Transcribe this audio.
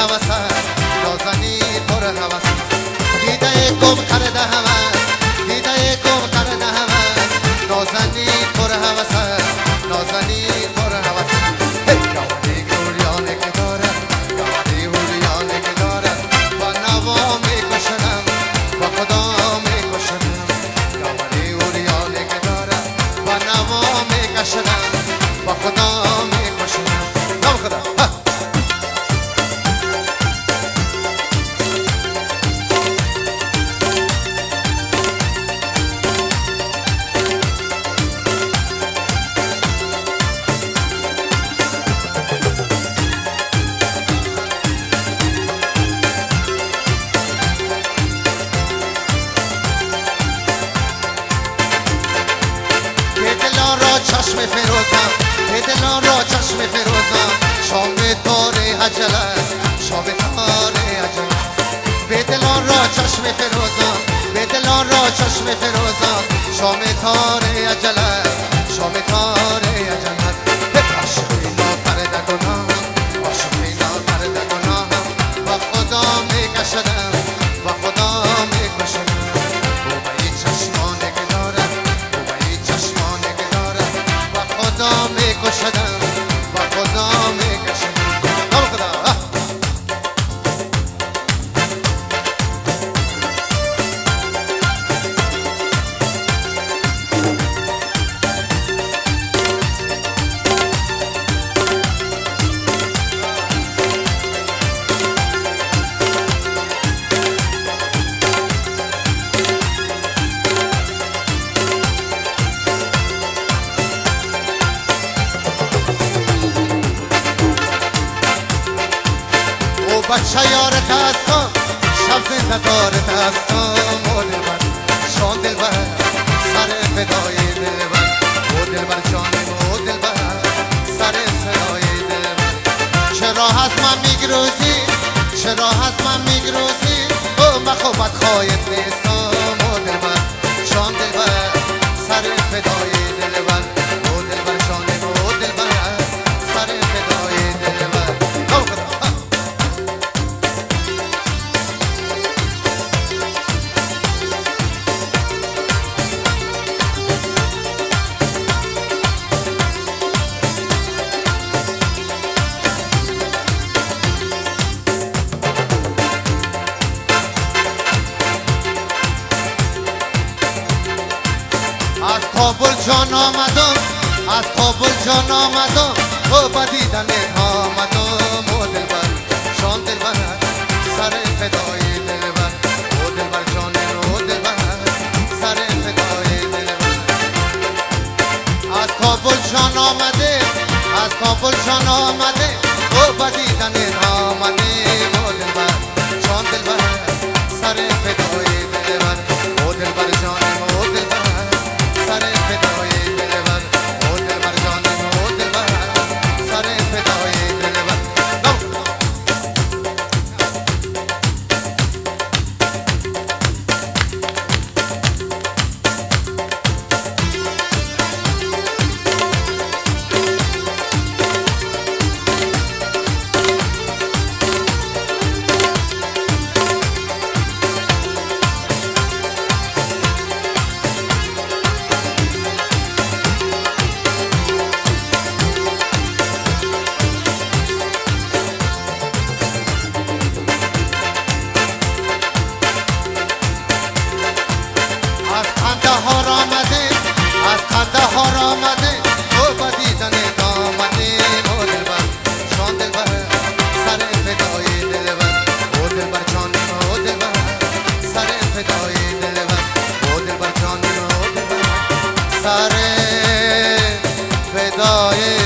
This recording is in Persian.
هوس است نازنین پر هوس دیده گم کرده هوس دیده گم کرده هوس نازنین پر هوس است نازنین پر هوس گواری گوریانه که دارد گواری گوریانه که دارد با نوا میکشنم با خدا میکشنم گواری گوریانه که دارد با نوا میکشنم با خدا میکشنم نام خدا چشم فیروزم به دلان را چشم فیروزم شام تاره عجل است شام تاره عجل است به دلان را چشم فیروزم به دلان را چشم فیروزم شام تاره عجل است شام تاره عجل است به عاشقی ناپرده گناهم عاشقی ناپرده گناهم با خدا میکشدم با خدا میکشدم بوی چشمانه که دارد بوی چشمانه که دارد خدا میکشدم با خدا میکشدم نام خدا بچه یارت هستم شب زنده دارت هستم او دلبر شان دلبر سر فدای دلبر او دلبر جانم او دلبر سر فدای دلبر چرا از من میگروزی چرا از من میگروزی او مخوبت خواهد نیستم او دلبر شان دلبر سر فدای دلبر او دلبر جانم او دلبر سر فدای دلبر از کابل جان آمدم از کابل جان آمدم او با دیدن آمدم او دلبر شان دلبر سر فدای دلبر او دلبر جان او دلبر سر فدای دلبر از کابل جان آمده از کابل جان آمده او با دیدن آمده او دلبر شان دلبر سر فدای دلبر او دلبر جان او دلبر سر فدای دلبر او دلبر جانم او دلبر سر فدای دلبر سر فدای